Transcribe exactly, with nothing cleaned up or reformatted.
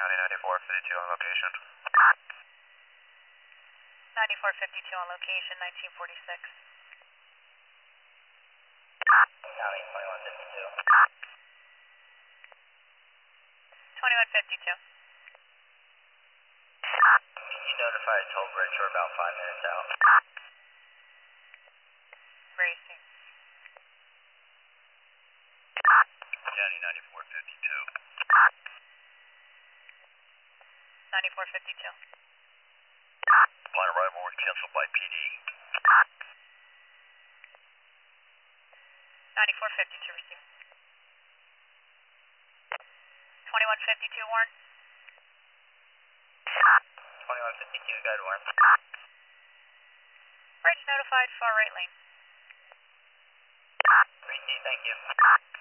County ninety-four fifty-two on location. ninety-four fifty-two on location, nineteen forty-six. County twenty-one fifty-two. twenty-one fifty-two. Can you notify Toll Bridge we're about five minutes out? Racing. County ninety-four fifty-two. ninety-four fifty-two. Line arrival was canceled by P D. ninety-four fifty-two received. twenty-one fifty-two, Warren. twenty-one fifty-two, go ahead, Warren. Bridge notified, far right lane. Receive, thank you.